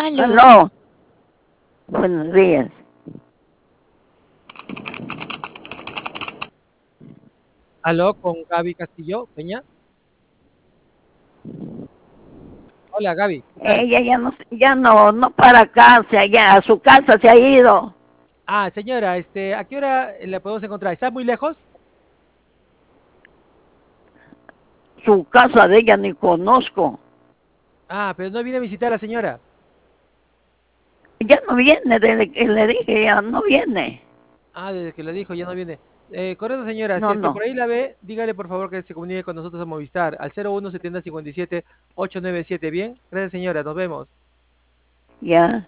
Aló. Aló. Buenos días. Aló, con Gaby Castillo, Peña. Hola, Gaby, ¿qué tal? Ella ya no para acá, ya a su casa se ha ido. Ah, señora, ¿a qué hora la podemos encontrar? ¿Está muy lejos? Su casa de ella ni conozco. Ah, pero no viene a visitar a la señora. Ya no viene, desde que le dije, ya no viene. Ah, desde que le dijo, ya no viene. Correcto, señora, si No, es que no. por ahí la ve, dígale por favor que se comunique con nosotros a Movistar al 01 70 57 897. Bien, gracias, señora, nos vemos. Ya.